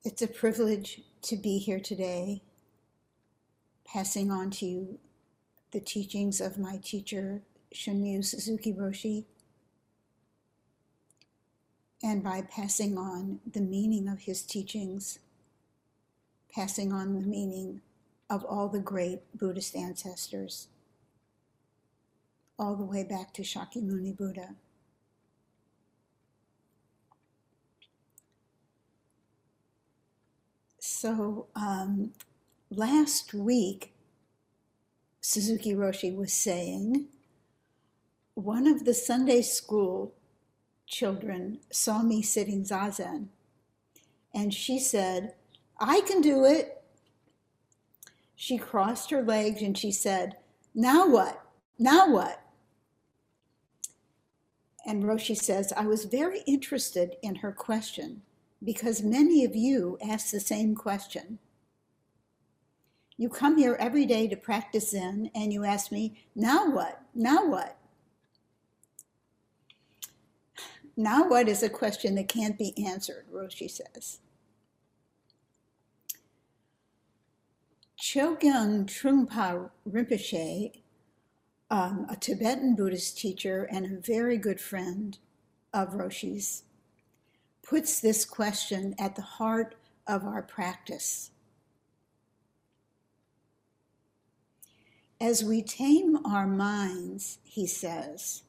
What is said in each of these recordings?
It's a privilege to be here today, passing on to you the teachings of my teacher, Shunryu Suzuki Roshi, and by passing on the meaning of his teachings, passing on the meaning of all the great Buddhist ancestors, all the way back to Shakyamuni Buddha. So last week, Suzuki Roshi was saying, one of the Sunday school children saw me sitting zazen, and she said, "I can do it." She crossed her legs and she said, "Now what? Now what?" And Roshi says, I was very interested in her question because many of you ask the same question. You come here every day to practice Zen and you ask me, now what? Now what? Now what is a question that can't be answered, Roshi says. Chogyam Trungpa Rinpoche, a Tibetan Buddhist teacher and a very good friend of Roshi's, puts this question at the heart of our practice. As we tame our minds, he says,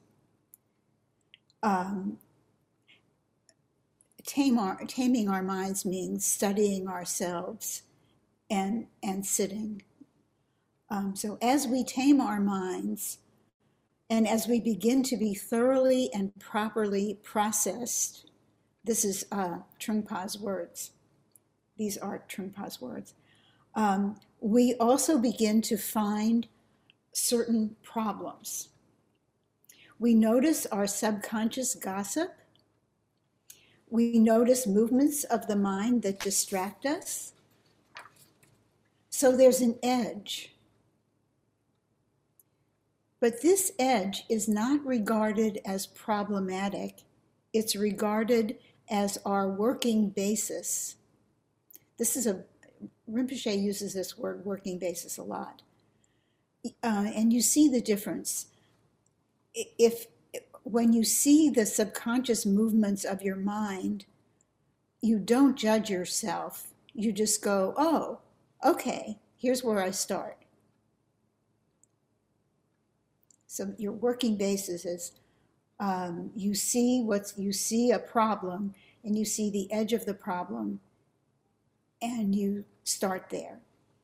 taming our minds means studying ourselves and sitting. So as we tame our minds and as we begin to be thoroughly and properly processed, this is Trungpa's words. These are Trungpa's words. We also begin to find certain problems. We notice our subconscious gossip. We notice movements of the mind that distract us. So there's an edge. But this edge is not regarded as problematic. It's regarded as our working basis. Rinpoche uses this word working basis a lot. And you see the difference. When you see the subconscious movements of your mind, you don't judge yourself. You just go, oh, okay, here's where I start. So your working basis is you see a problem and you see the edge of the problem and you start there.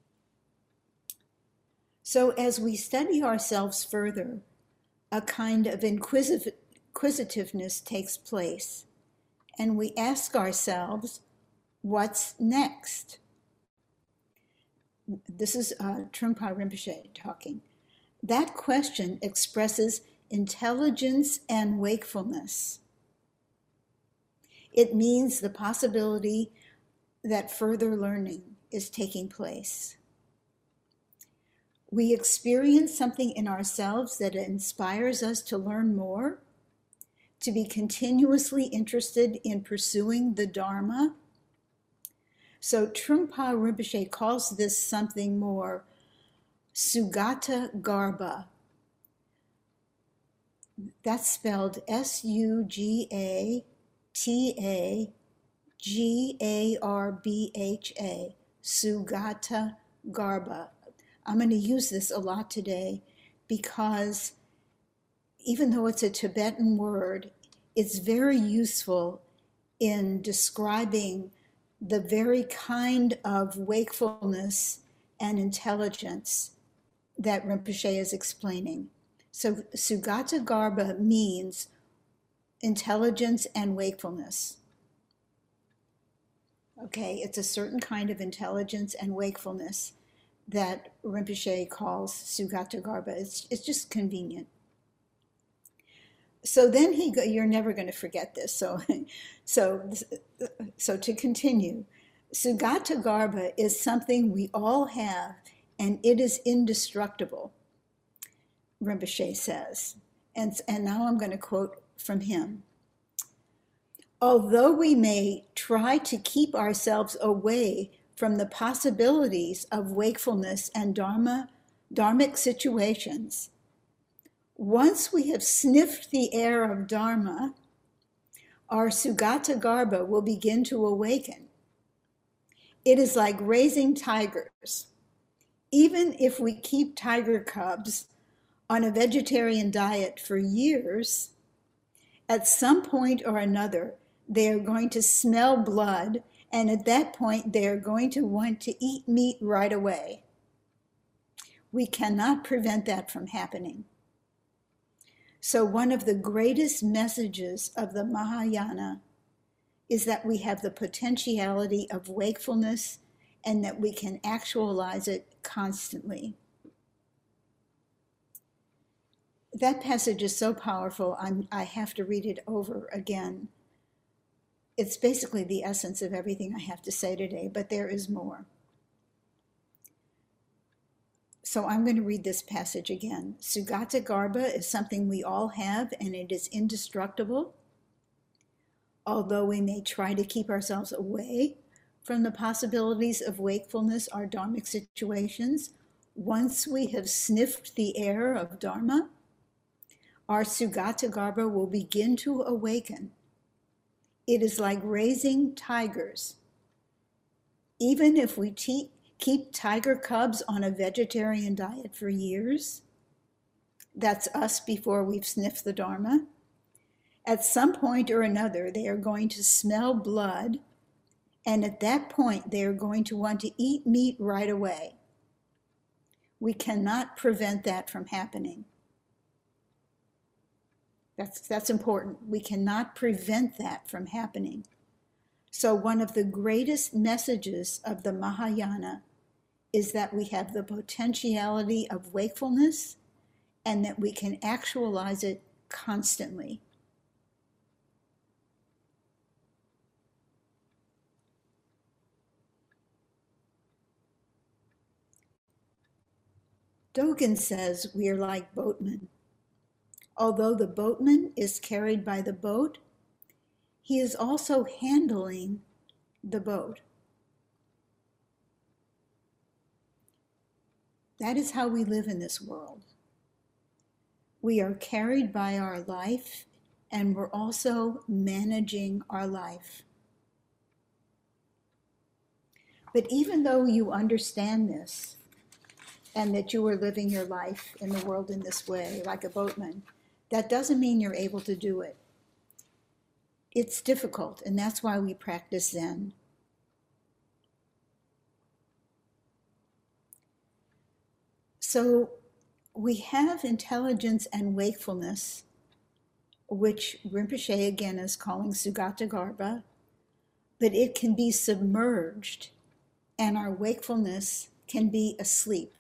So as we study ourselves further, a kind of inquisitiveness takes place and we ask ourselves, what's next? This is Trungpa Rinpoche talking. That question expresses intelligence and wakefulness. It means the possibility that further learning is taking place. We experience something in ourselves that inspires us to learn more, to be continuously interested in pursuing the Dharma. So Trungpa Rinpoche calls this something more Sugata Garbha. That's spelled Sugata-Garbha, Sugata Garbha. I'm going to use this a lot today because even though it's a Tibetan word, it's very useful in describing the very kind of wakefulness and intelligence that Rinpoche is explaining. So Sugata Garbha means intelligence and wakefulness. Okay, it's a certain kind of intelligence and wakefulness that Rinpoche calls Sugata Garbha. It's just convenient. So then you're never going to forget this. So to continue, Sugata Garbha is something we all have, and it is indestructible, Rinpoche says. And now I'm going to quote from him. Although we may try to keep ourselves away from the possibilities of wakefulness and dharmic situations, once we have sniffed the air of Dharma, our Sugata Garbha will begin to awaken. It is like raising tigers. Even if we keep tiger cubs on a vegetarian diet for years, at some point or another, they are going to smell blood, and at that point, they are going to want to eat meat right away. We cannot prevent that from happening. So one of the greatest messages of the Mahayana is that we have the potentiality of wakefulness and that we can actualize it constantly. That passage is so powerful, I have to read it over again. It's basically the essence of everything I have to say today, but there is more. So I'm going to read this passage again. Sugata Garbha is something we all have, and it is indestructible. Although we may try to keep ourselves away from the possibilities of wakefulness or dharmic situations, once we have sniffed the air of Dharma, our Sugata Garbha will begin to awaken. It is like raising tigers. Even if we keep tiger cubs on a vegetarian diet for years, that's us before we've sniffed the Dharma, at some point or another, they are going to smell blood, and at that point, they are going to want to eat meat right away. We cannot prevent that from happening. That's important. We cannot prevent that from happening. So one of the greatest messages of the Mahayana is that we have the potentiality of wakefulness and that we can actualize it constantly. Dogen says we are like boatmen. Although the boatman is carried by the boat, he is also handling the boat. That is how we live in this world. We are carried by our life, and we're also managing our life. But even though you understand this, and that you are living your life in the world in this way, like a boatman, that doesn't mean you're able to do it. It's difficult, and that's why we practice Zen. So we have intelligence and wakefulness, which Rinpoche again is calling Sugata Garbha, but it can be submerged, and our wakefulness can be asleep.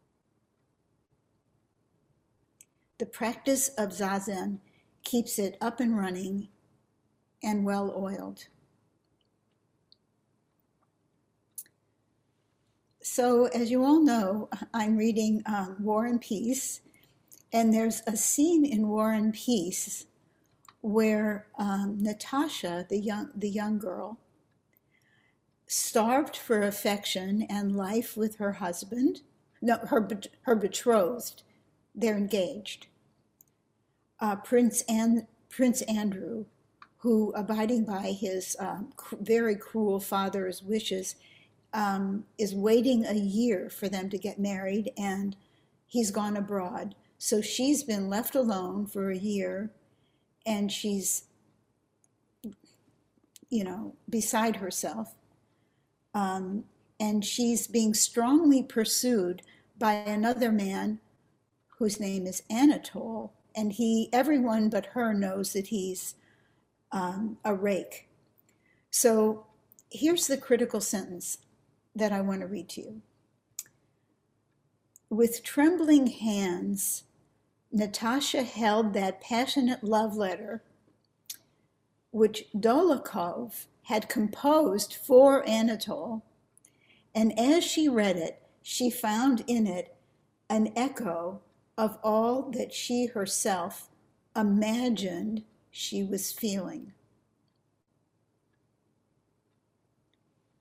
The practice of Zazen keeps it up and running and well-oiled. So as you all know, I'm reading War and Peace, and there's a scene in War and Peace where Natasha, the young girl, starved for affection and life with her husband, no, her betrothed. They're engaged. Prince Andrew, who, abiding by his very cruel father's wishes, is waiting a year for them to get married, and he's gone abroad. So she's been left alone for a year, and she's, beside herself. And she's being strongly pursued by another man whose name is Anatole, and everyone but her knows that he's a rake. So here's the critical sentence that I want to read to you. With trembling hands, Natasha held that passionate love letter which Dolokhov had composed for Anatole, and as she read it, she found in it an echo of all that she herself imagined she was feeling.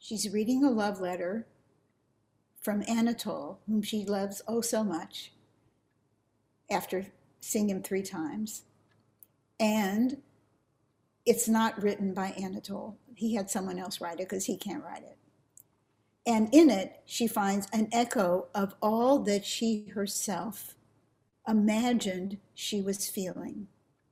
She's reading a love letter from Anatole, whom she loves oh so much, after seeing him 3 times. And it's not written by Anatole. He had someone else write it because he can't write it. And in it, she finds an echo of all that she herself imagined she was feeling.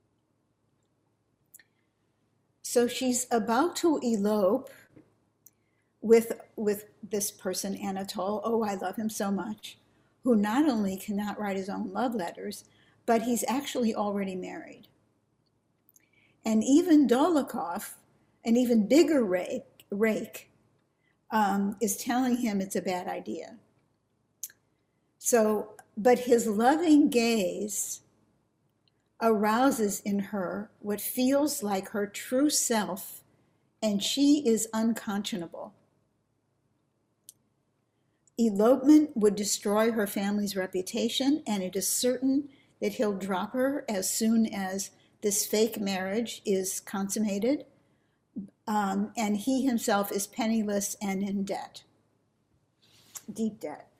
So she's about to elope with this person, Anatole. Oh, I love him so much, who not only cannot write his own love letters, but he's actually already married. And even Dolokhov, an even bigger rake, is telling him it's a bad idea. So, but his loving gaze arouses in her what feels like her true self, and she is unconscionable. Elopement would destroy her family's reputation, and it is certain that he'll drop her as soon as this fake marriage is consummated, and he himself is penniless and in debt, deep debt.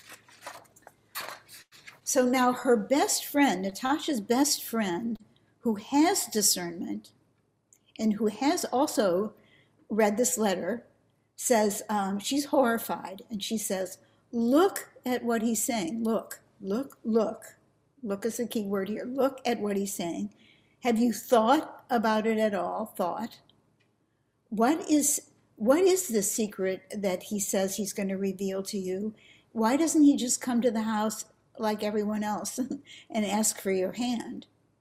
So now her best friend, Natasha's best friend, who has discernment and who has also read this letter, says, she's horrified, and she says, look at what he's saying. Look. Look is the key word here. Look at what he's saying. Have you thought about it at all? Thought. What is the secret that he says he's going to reveal to you? Why doesn't he just come to the house like everyone else and ask for your hand?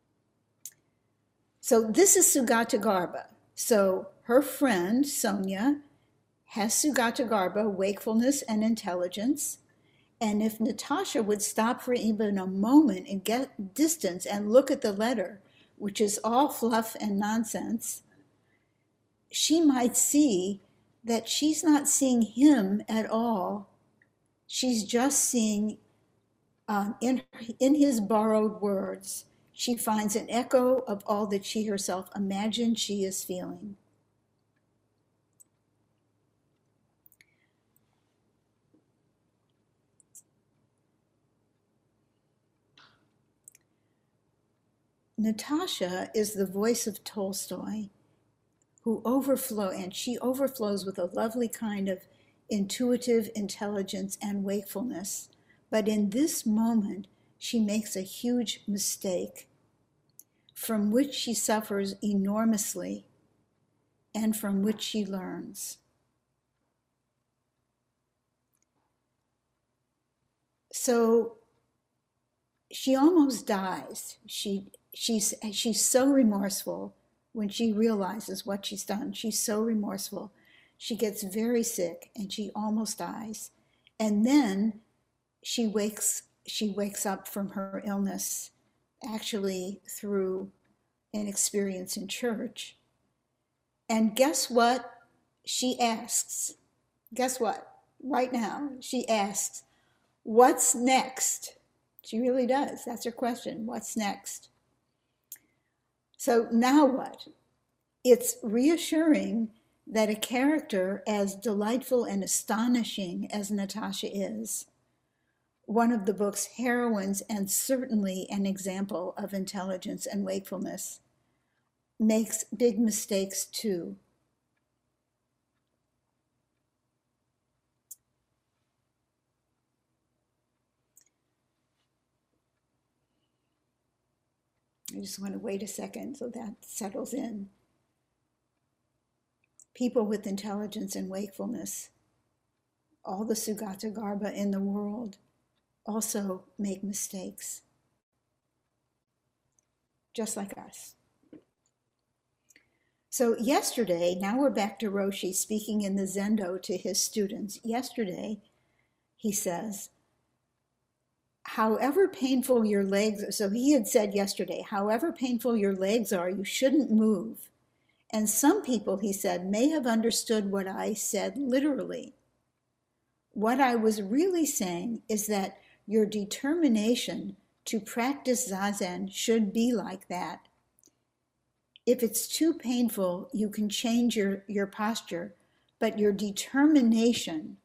So this is Sugata Garbha. So her friend, Sonia, has Sugata Garbha, wakefulness and intelligence. And if Natasha would stop for even a moment and get distance and look at the letter, which is all fluff and nonsense, she might see that she's not seeing him at all. She's just seeing, in his borrowed words, she finds an echo of all that she herself imagined she is feeling. Natasha is the voice of Tolstoy, she overflows with a lovely kind of intuitive intelligence and wakefulness. But in this moment, she makes a huge mistake from which she suffers enormously and from which she learns. So she almost dies. She's so remorseful when she realizes what she's done. She's so remorseful. She gets very sick and she almost dies. And then she wakes up from her illness, actually through an experience in church. And guess what she asks? Guess what? Right now, she asks, what's next? She really does. That's her question. What's next? So now what? It's reassuring that a character as delightful and astonishing as Natasha is, one of the book's heroines and certainly an example of intelligence and wakefulness, makes big mistakes too. I just want to wait a second so that settles in. People with intelligence and wakefulness, all the Sugata Garbha in the world, also make mistakes, just like us. So yesterday, now we're back to Roshi speaking in the Zendo to his students. Yesterday, he says, however painful your legs are, so he had said yesterday, however painful your legs are, you shouldn't move. And some people, he said, may have understood what I said literally. What I was really saying is that your determination to practice Zazen should be like that. If it's too painful, you can change your posture but your determination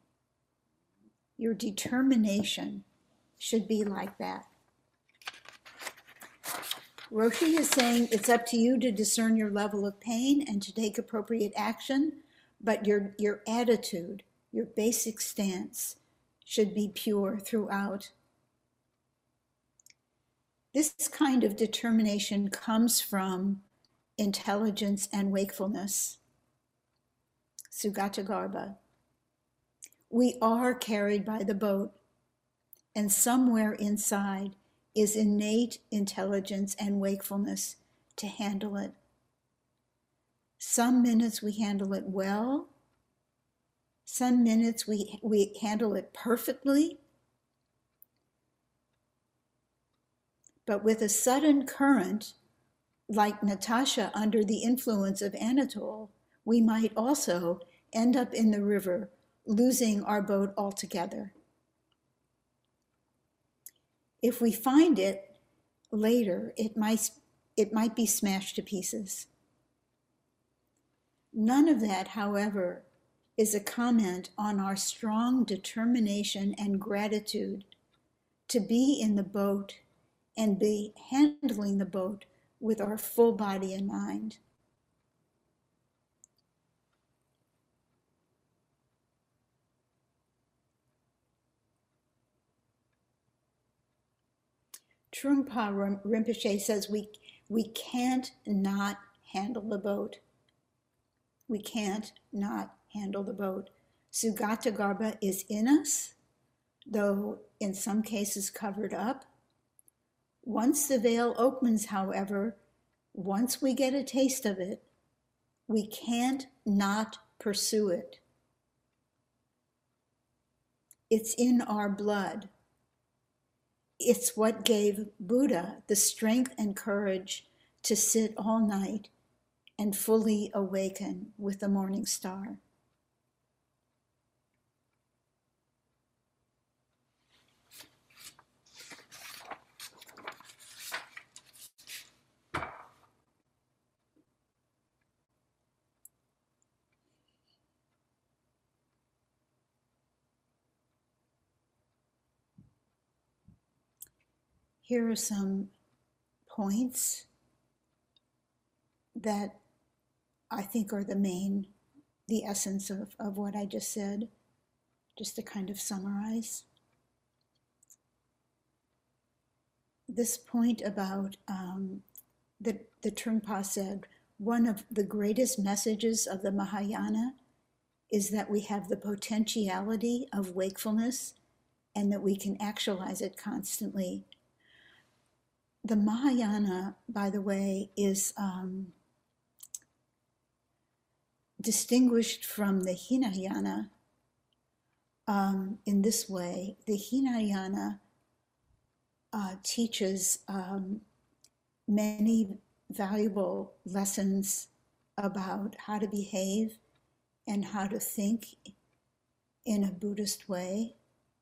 should be like that. Roshi is saying it's up to you to discern your level of pain and to take appropriate action, but your attitude, your basic stance should be pure throughout. This kind of determination comes from intelligence and wakefulness. Sugatagarbha. We are carried by the boat, and somewhere inside is innate intelligence and wakefulness to handle it. Some minutes we handle it well. Some minutes we handle it perfectly. But with a sudden current, like Natasha under the influence of Anatole, we might also end up in the river, losing our boat altogether. If we find it later, it might be smashed to pieces. None of that, however, is a comment on our strong determination and gratitude to be in the boat and be handling the boat with our full body and mind. Trungpa Rinpoche says we can't not handle the boat. We can't not handle the boat. Sugatagarbha is in us, though in some cases covered up. Once the veil opens, however, once we get a taste of it, we can't not pursue it. It's in our blood. It's what gave Buddha the strength and courage to sit all night and fully awaken with the morning star. Here are some points that I think are the essence of what I just said, just to kind of summarize. This point about the Trungpa said, one of the greatest messages of the Mahayana is that we have the potentiality of wakefulness and that we can actualize it constantly. The Mahayana, by the way, is distinguished from the Hinayana in this way. The Hinayana teaches many valuable lessons about how to behave and how to think in a Buddhist way,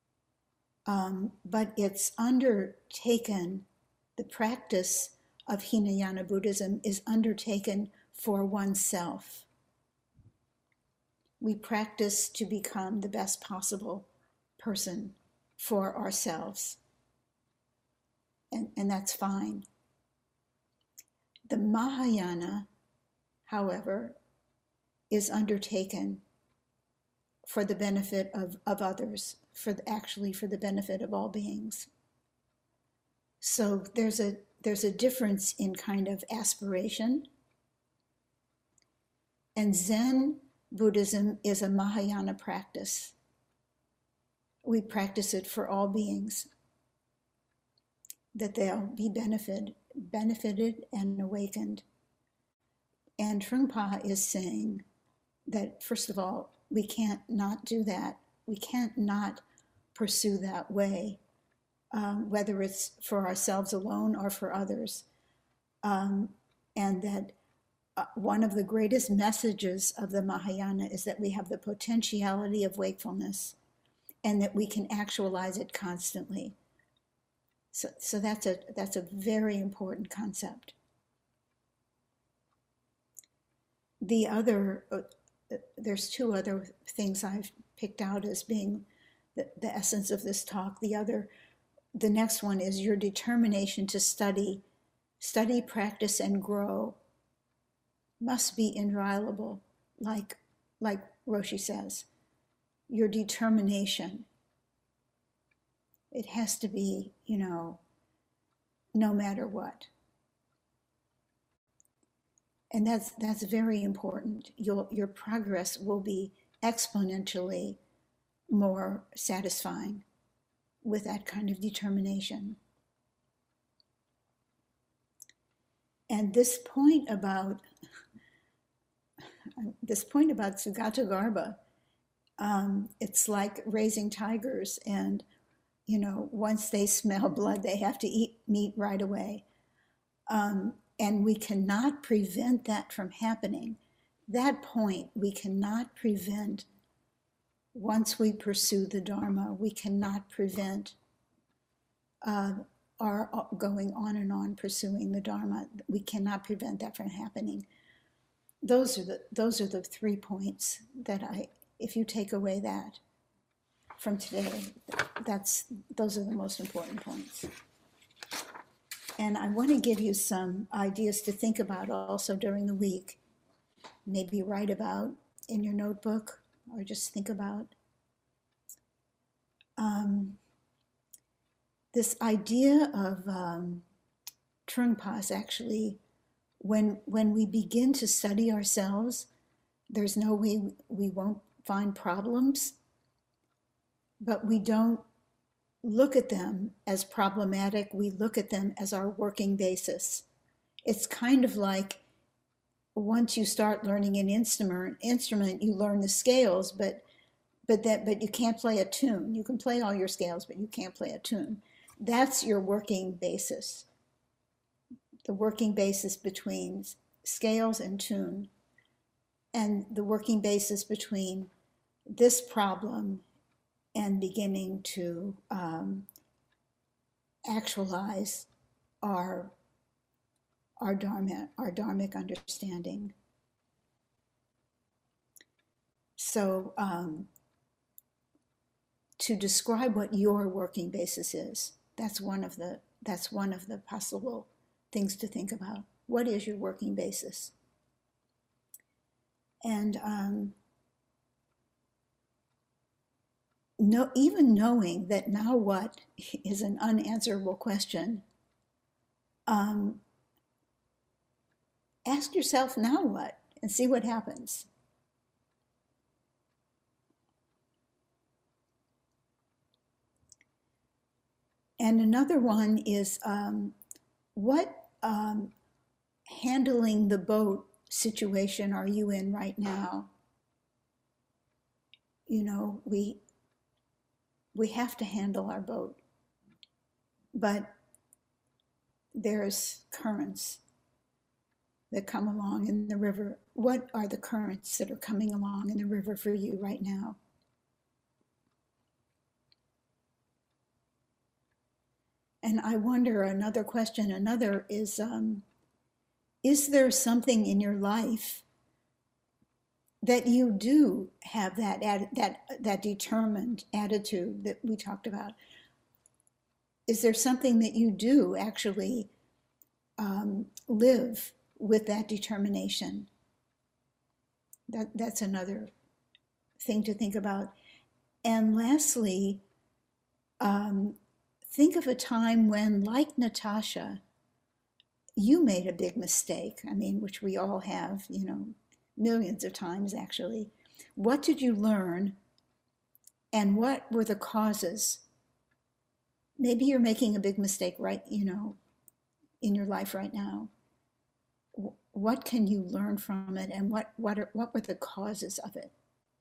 but it's undertaken. The practice of Hinayana Buddhism is undertaken for oneself. We practice to become the best possible person for ourselves. And that's fine. The Mahayana, however, is undertaken for the benefit of others, for the benefit of all beings. So there's a difference in kind of aspiration. And Zen Buddhism is a Mahayana practice. We practice it for all beings, that they'll be benefited and awakened. And Trungpa is saying that, first of all, we can't not do that. We can't not pursue that way. Whether it's for ourselves alone or for others. And that one of the greatest messages of the Mahayana is that we have the potentiality of wakefulness and that we can actualize it constantly. So that's a very important concept. The other there's two other things I've picked out as being the essence of this talk. The next one is your determination to study, practice, and grow must be inviolable, like Roshi says. Your determination, it has to be, no matter what. And that's very important. Your progress will be exponentially more satisfying with that kind of determination. And this point about Sugata Garbha, it's like raising tigers, and once they smell blood, they have to eat meat right away. And we cannot prevent that from happening. That point we cannot prevent. Once we pursue the Dharma, we cannot prevent our going on and on pursuing the Dharma. We cannot prevent that from happening. Those are the 3 points that if you take away that from today, those are the most important points. And I want to give you some ideas to think about also during the week. Maybe write about in your notebook, or just think about this idea of Trungpa. Actually, when we begin to study ourselves, there's no way we won't find problems, but we don't look at them as problematic. We look at them as our working basis. It's kind of like once you start learning an instrument, you learn the scales, but you can't play a tune. You can play all your scales, but you can't play a tune. That's your working basis. The working basis between scales and tune, and the working basis between this problem and beginning to actualize our dharmic understanding. So to describe what your working basis is, that's one of the possible things to think about. What is your working basis? And even knowing that now what is an unanswerable question, ask yourself now what, and see what happens. And another one is what handling the boat situation are you in right now? We have to handle our boat, but there's currents that come along in the river. What are the currents that are coming along in the river for you right now? And I wonder, another question is there something in your life that you do have that determined attitude that we talked about? Is there something that you do actually live with that determination? That's another thing to think about. And lastly, think of a time when, like Natasha, you made a big mistake. I mean, which we all have, millions of times actually. What did you learn, and what were the causes? Maybe you're making a big mistake right, in your life right now. What can you learn from it, and what were the causes of it?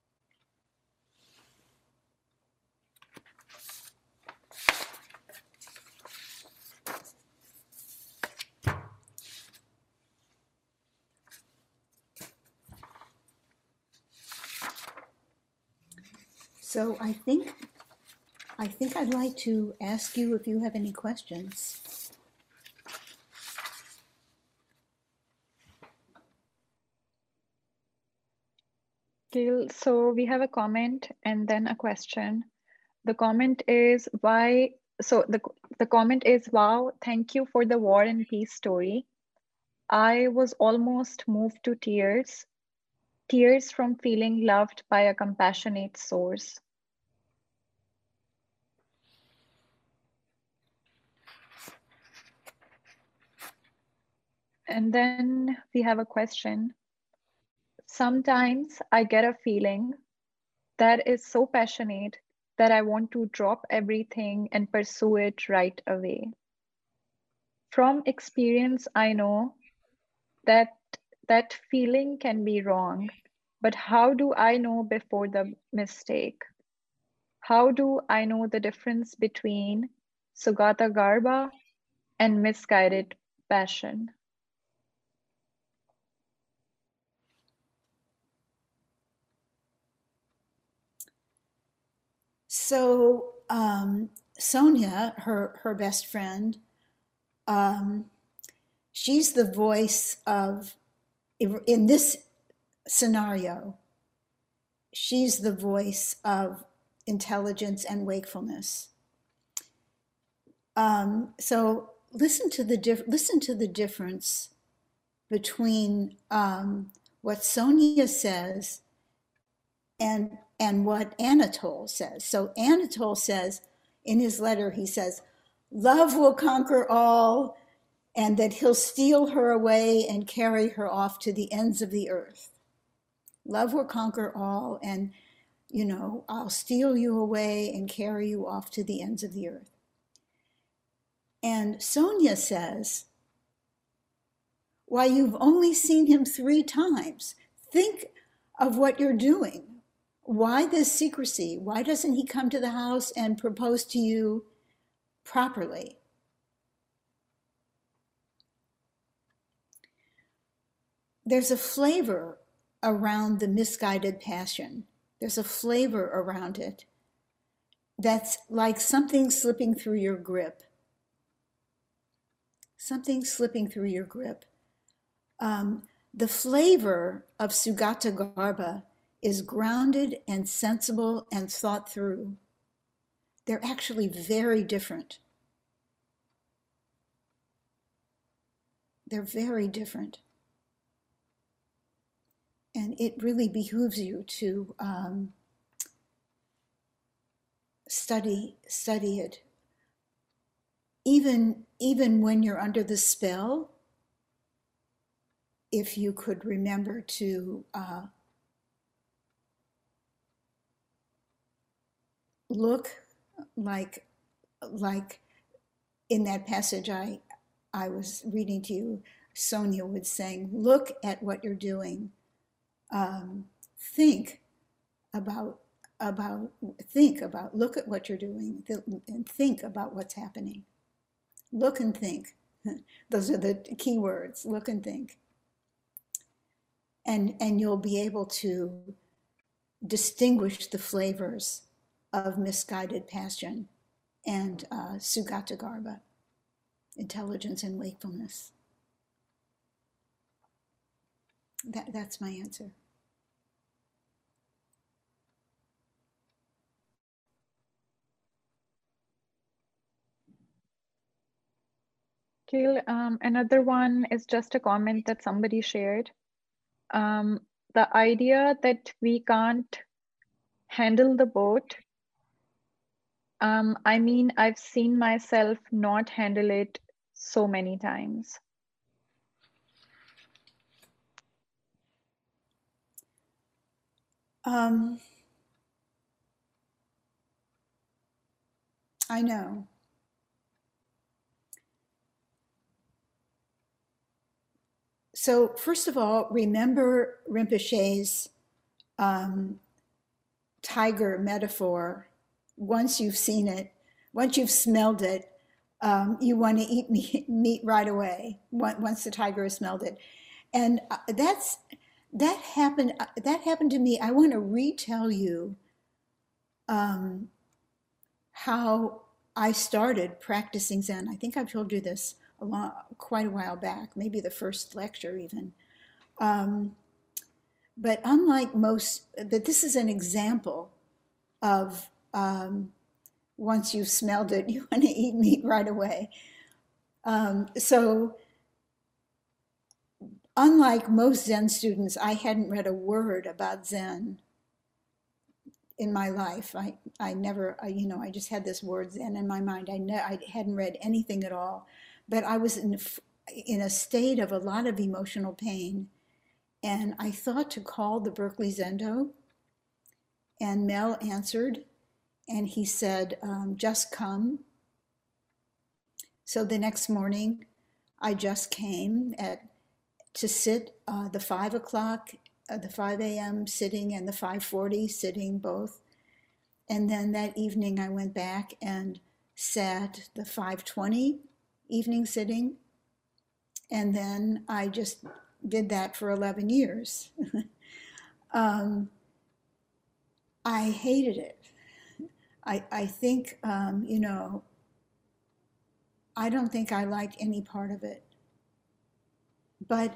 So I think I'd like to ask you if you have any questions. Gail, so we have a comment and then a question. The comment is why, so the comment is, wow, thank you for the War and Peace story. I was almost moved to tears, tears from feeling loved by a compassionate source. And then we have a question. Sometimes I get a feeling that is so passionate that I want to drop everything and pursue it right away. From experience, I know that that feeling can be wrong, but how do I know before the mistake? How do I know the difference between Sugata Garba and misguided passion? So Sonia, her best friend, she's the voice of, in this scenario, she's the voice of intelligence and wakefulness. So listen to the difference between what Sonia says and what Anatole says. So Anatole says in his letter, he says, "Love will conquer all, and that he'll steal her away and carry her off to the ends of the earth. Love will conquer all, and I'll steal you away and carry you off to the ends of the earth." And Sonia says, "Why, you've only seen him 3 times. Think of what you're doing. Why this secrecy? Why doesn't he come to the house and propose to you properly?" There's a flavor around the misguided passion. There's a flavor around it that's like something slipping through your grip. Something slipping through your grip. The flavor of Sugata Garba is grounded and sensible and thought through. They're actually very different. They're very different. And it really behooves you to study it. Even when you're under the spell, if you could remember to look like in that passage I was reading to you, Sonia was saying, look at what you're doing. Think about, look at what you're doing and think about what's happening. Look and think. Those are the key words, look and think. And you'll be able to distinguish the flavors of misguided passion and Sugata Garba, intelligence and wakefulness. That's my answer. Gail, another one is just a comment that somebody shared. The idea that we can't handle the boat. I mean, I've seen myself not handle it so many times. I know. So first of all, remember Rinpoche's tiger metaphor. Once you've seen it, once you've smelled it, you want to eat meat right away once the tiger has smelled it. And that happened to me. I want to retell you how I started practicing Zen. I think I've told you this quite a while back, maybe the first lecture even. But unlike most, but this is an example of once you've smelled it, you want to eat meat right away. So unlike most Zen students, I hadn't read a word about Zen in my life. I never, I just had this word Zen in my mind. I hadn't read anything at all, but I was in a state of a lot of emotional pain. And I thought to call the Berkeley Zendo, and Mel answered, and he said, just come. So the next morning, I just came to sit the 5 o'clock, the 5 a.m. sitting and the 5:40 sitting both. And then that evening I went back and sat the 5:20 evening sitting. And then I just did that for 11 years. I hated it. I think, I don't think I liked any part of it. But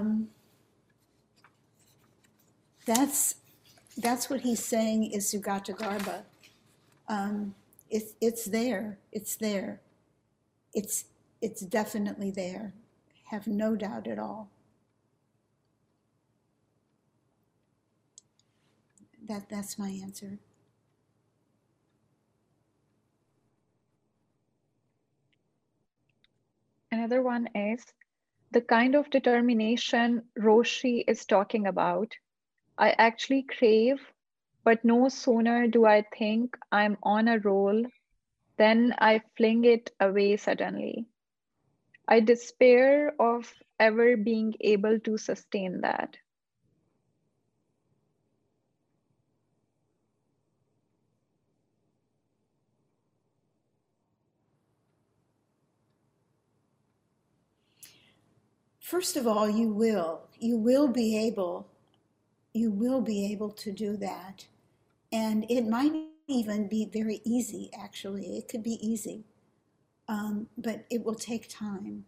that's what he's saying is Sugatagarbha. It's there. It's there. It's definitely there. Have no doubt at all. That's my answer. Another one is the kind of determination Roshi is talking about. I actually crave, but no sooner do I think I'm on a roll than I fling it away suddenly. I despair of ever being able to sustain that. First of all, you will be able to do that. And it might even be very easy, actually. It could be easy, but it will take time.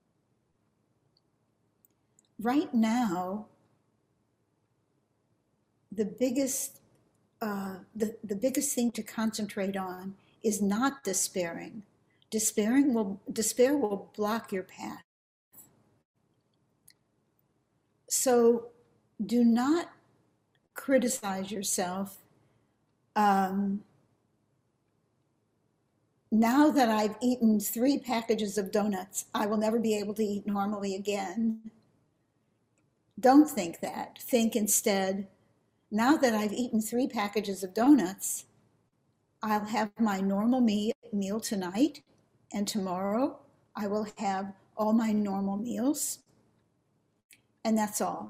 Right now, the biggest thing to concentrate on is not despairing. Despair will block your path. So do not criticize yourself. Now that I've eaten 3 packages of donuts, I will never be able to eat normally again. Don't think that. Think instead, now that I've eaten 3 packages of donuts, I'll have my normal meal tonight, and tomorrow I will have all my normal meals, and that's all.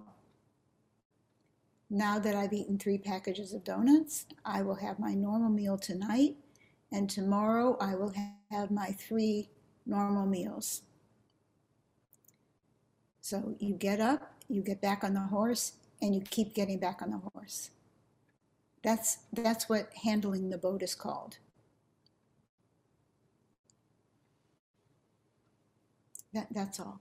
Now that I've eaten 3 packages of donuts, I will have my normal meal tonight, and tomorrow I will have my 3 normal meals. So you get up, you get back on the horse, and you keep getting back on the horse. That's what handling the boat is called. That's all.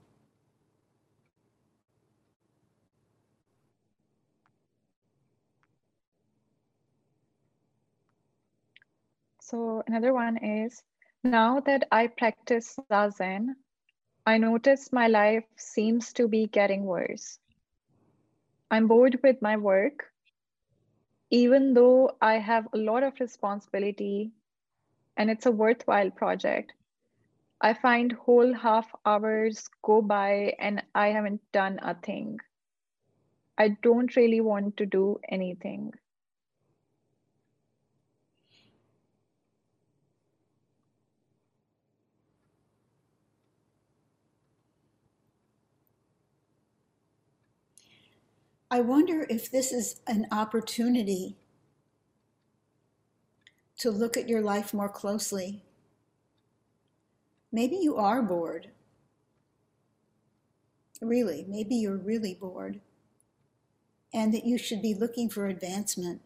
So another one is, now that I practice Zazen, I notice my life seems to be getting worse. I'm bored with my work, even though I have a lot of responsibility and it's a worthwhile project. I find whole half hours go by and I haven't done a thing. I don't really want to do anything. I wonder if this is an opportunity to look at your life more closely. Maybe you are bored. Really, maybe you're really bored, and that you should be looking for advancement.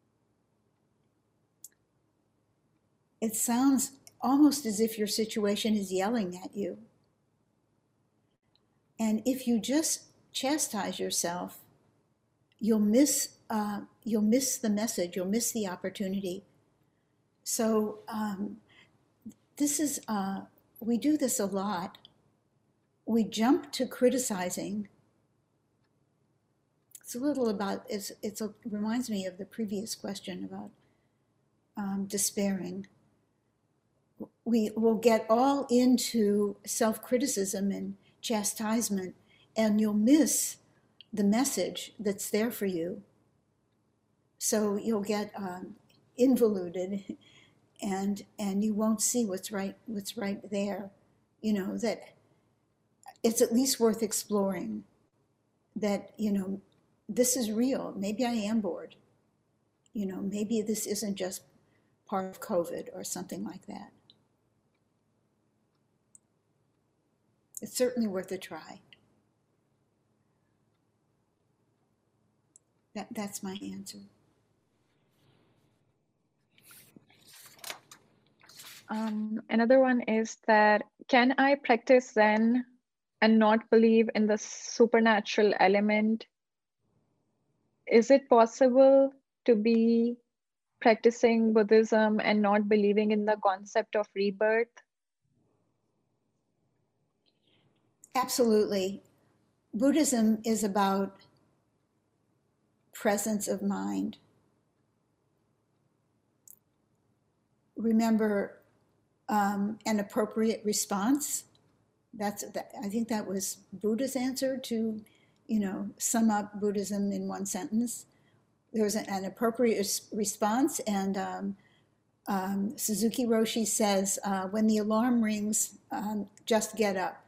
It sounds almost as if your situation is yelling at you. And if you just chastise yourself you'll miss the message, you'll miss the opportunity. So this is we do this a lot. We jump to criticizing. It's a little about it reminds me of the previous question about despairing. We will get all into self-criticism and chastisement, and you'll miss the message that's there for you. So you'll get involuted, and you won't see what's right there. You know, that it's at least worth exploring. That, you know, this is real. Maybe I am bored. You know, maybe this isn't just part of COVID or something like that. It's certainly worth a try. That's my answer. Another one is that, can I practice Zen and not believe in the supernatural element? Is it possible to be practicing Buddhism and not believing in the concept of rebirth? Absolutely. Buddhism is about presence of mind. Remember an appropriate response. I think that was Buddha's answer to, you know, sum up Buddhism in one sentence. There was an appropriate response, and Suzuki Roshi says, when the alarm rings, just get up.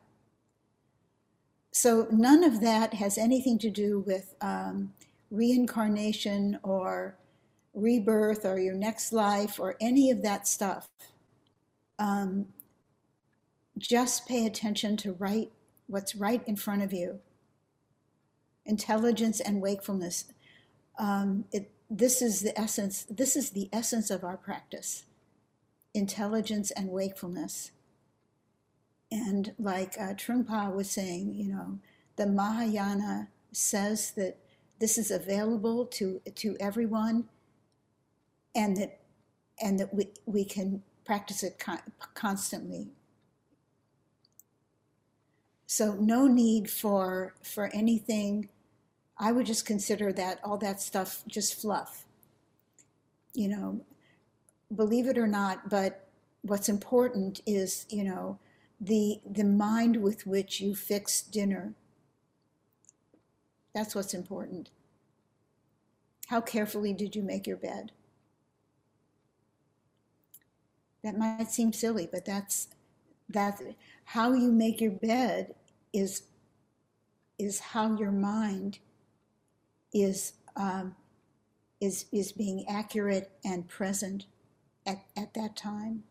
So none of that has anything to do with reincarnation or rebirth or your next life or any of that stuff. Just pay attention to what's right in front of you. Intelligence and wakefulness. This is the essence. This is the essence of our practice. Intelligence and wakefulness. And like Trungpa was saying, you know, the Mahayana says that this is available to everyone, and that we can practice it constantly. So no need for anything. I would just consider that all that stuff just fluff. You know, believe it or not, but what's important is, you know, the mind with which you fix dinner. That's what's important. How carefully did you make your bed? That might seem silly, but that's how you make your bed is how your mind is being accurate and present at that time.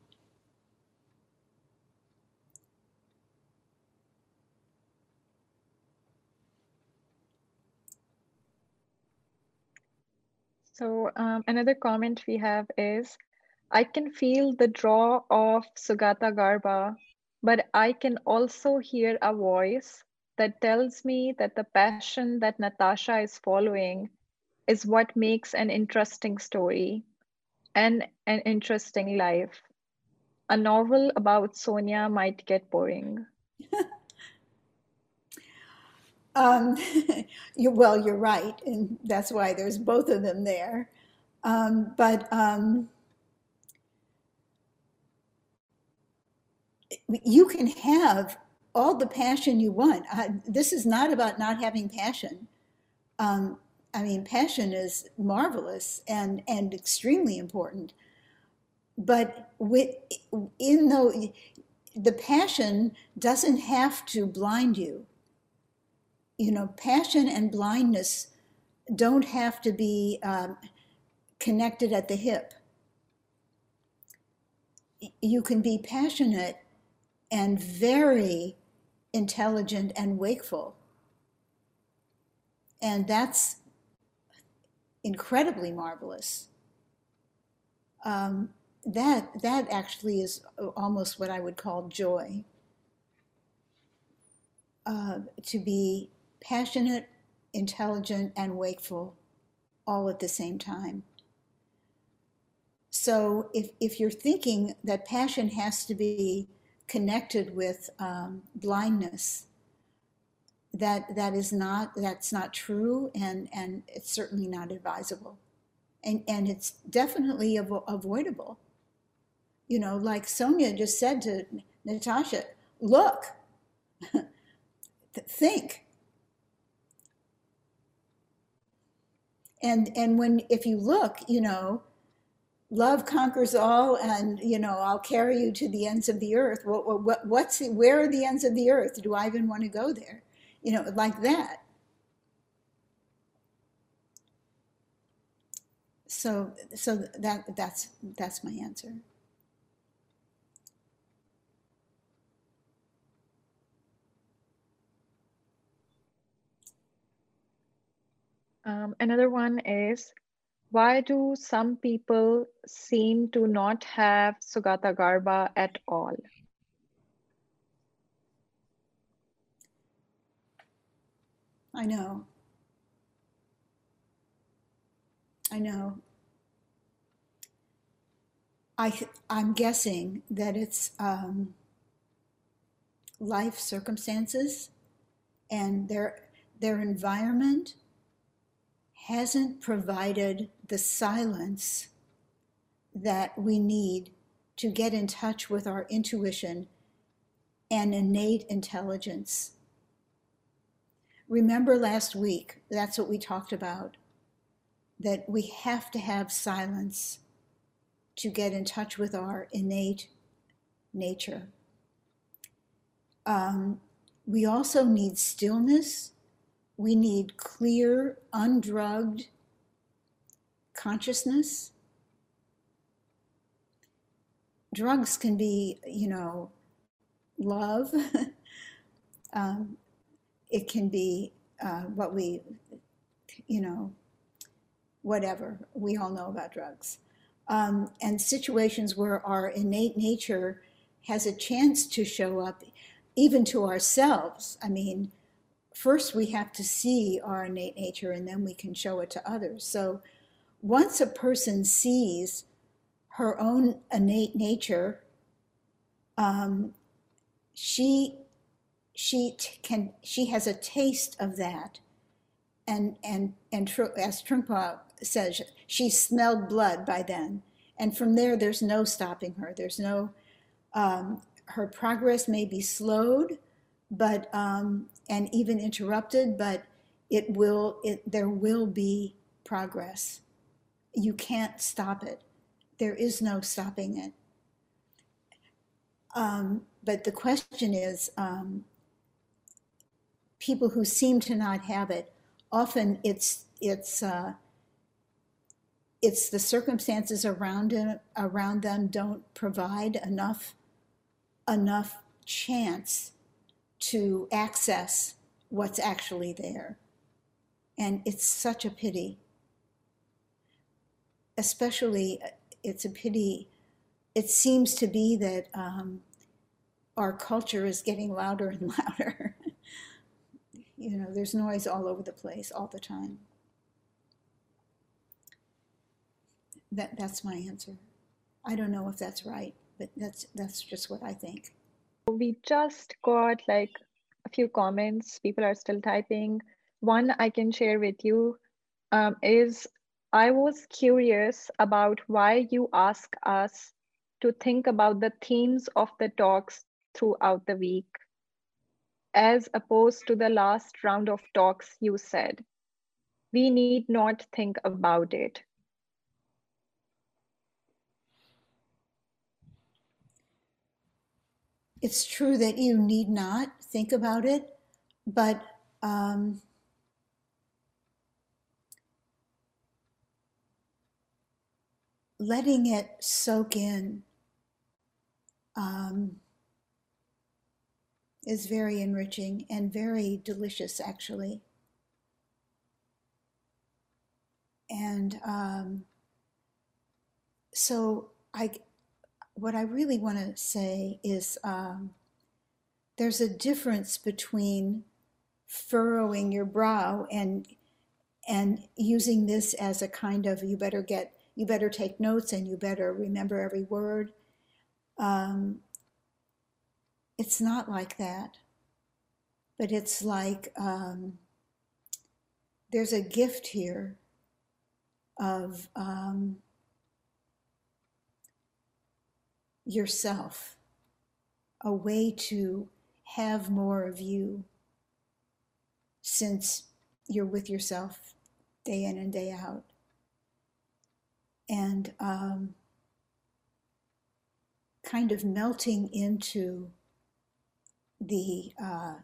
So another comment we have is, I can feel the draw of Sugata Garba, but I can also hear a voice that tells me that the passion that Natasha is following is what makes an interesting story and an interesting life. A novel about Sonia might get boring. You're right, and that's why there's both of them there. But you can have all the passion you want. This is not about not having passion. I mean, passion is marvelous and extremely important. But the passion doesn't have to blind you. You know, passion and blindness don't have to be connected at the hip. You can be passionate and very intelligent and wakeful. And that's incredibly marvelous. That actually is almost what I would call joy. To be passionate intelligent and wakeful all at the same time. So if you're thinking that passion has to be connected with blindness, that's not true, and it's certainly not advisable, and it's definitely avoidable. You know, like Sonia just said to Natasha, look, think. And when, if you look, you know, love conquers all, and, you know, I'll carry you to the ends of the earth. Where are the ends of the earth? Do I even want to go there? You know, like that. So that's my answer. Another one is, why do some people seem to not have Sugata Garbha at all? I know. I know. I'm guessing that it's life circumstances, and their environment hasn't provided the silence that we need to get in touch with our intuition and innate intelligence. Remember last week, that's what we talked about, that we have to have silence to get in touch with our innate nature. We also need stillness. We need clear, undrugged consciousness. Drugs can be, you know, love. It can be what we, you know, whatever. We all know about drugs. And situations where our innate nature has a chance to show up, even to ourselves. I mean, first we have to see our innate nature, and then we can show it to others. So once a person sees her own innate nature, she has a taste of that, and as Trungpa says, she smelled blood by then, and from there's no stopping her. There's no her progress may be slowed, but and even interrupted, but there will be progress. You can't stop it. There is no stopping it. But the question is, people who seem to not have it, often it's the circumstances around them don't provide enough chance to access what's actually there. And it's such a pity. Especially, it's a pity. It seems to be that our culture is getting louder and louder. You know, there's noise all over the place all the time. That's my answer. I don't know if that's right, but that's just what I think. We just got like a few comments. People are still typing. One I can share with you is, I was curious about why you ask us to think about the themes of the talks throughout the week, as opposed to the last round of talks you said. We need not think about it. It's true that you need not think about it, but letting it soak in is very enriching and very delicious, actually. And so what I really want to say is there's a difference between furrowing your brow and using this as a kind of you better take notes and you better remember every word. It's not like that, but it's like there's a gift here of yourself, a way to have more of you since you're with yourself day in and day out. And kind of melting into the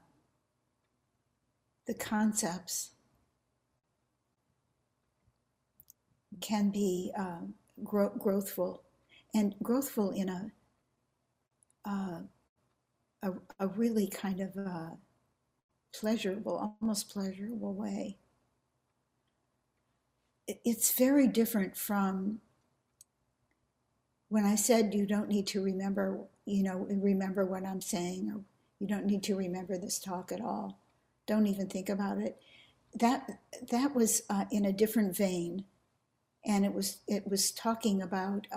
concepts can be growthful, and growthful in a really kind of pleasurable, almost pleasurable way. It's very different from when I said you don't need to remember, remember what I'm saying, or you don't need to remember this talk at all. Don't even think about it. That was in a different vein, and it was talking about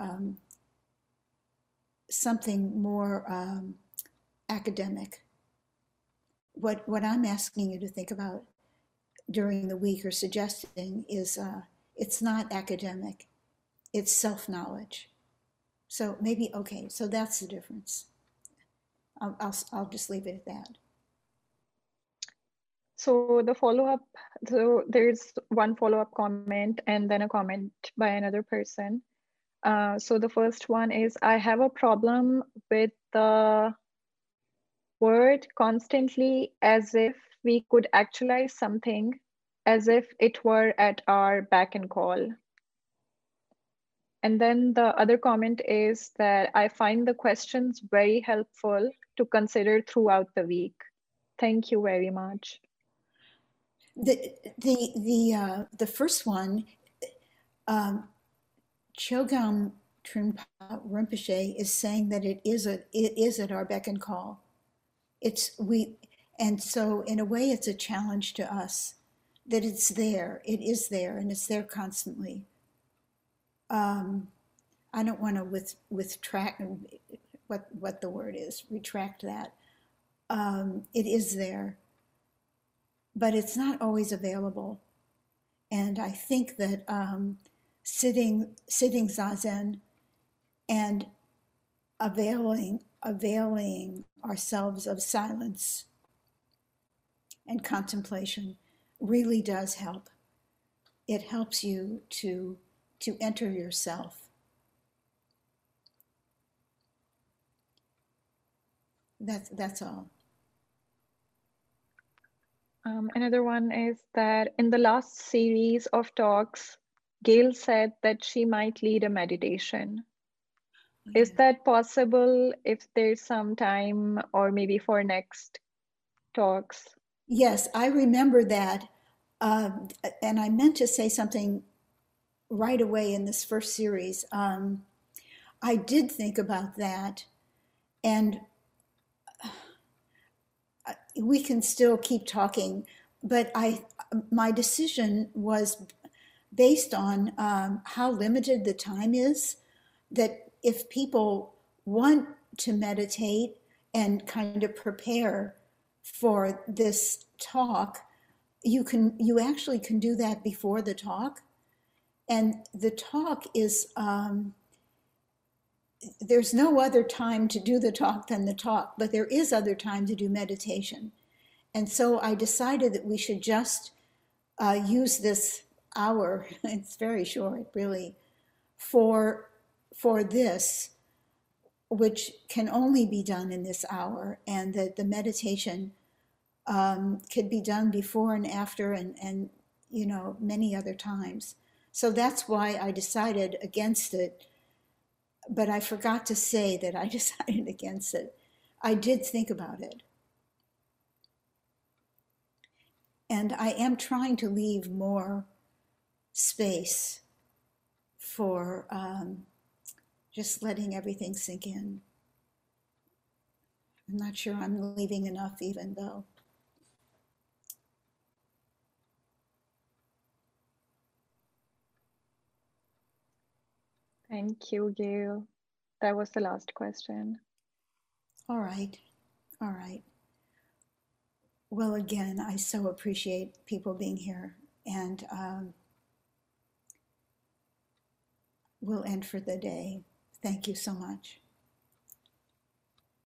something more academic. What I'm asking you to think about during the week or suggesting is it's not academic, it's self-knowledge. So maybe, okay, so that's the difference. I'll just leave it at that. So the follow-up, so there's one follow-up comment and then a comment by another person. So the first one is, I have a problem with the word constantly as if we could actualize something, as if it were at our beck and call. And then the other comment is that I find the questions very helpful to consider throughout the week. Thank you very much. The first one, Chogyam Trungpa Rinpoche is saying that it is at our beck and call. And so in a way it's a challenge to us that it's there. It is there, and it's there constantly. I don't want to retract what the word is, retract that. It is there, but it's not always available. And I think that sitting zazen and availing ourselves of silence and contemplation really does help. It helps you to enter yourself. That's all. Another one is that in the last series of talks, Gail said that she might lead a meditation. Yeah. Is that possible if there's some time, or maybe for next talks? Yes, I remember that. And I meant to say something right away in this first series. I did think about that, and we can still keep talking, but my decision was based on how limited the time is, that if people want to meditate and kind of prepare for this talk, you actually can do that before the talk. And the talk is, there's no other time to do the talk than the talk, but there is other time to do meditation. And so I decided that we should just use this hour, it's very short really, for this, which can only be done in this hour, and that the meditation could be done before and after and many other times. So that's why I decided against it, but I forgot to say that I decided against it. I did think about it. And I am trying to leave more space for just letting everything sink in. I'm not sure I'm leaving enough even though. Thank you, Gail. That was the last question. All right. All right. Well, again, I so appreciate people being here, and we'll end for the day. Thank you so much.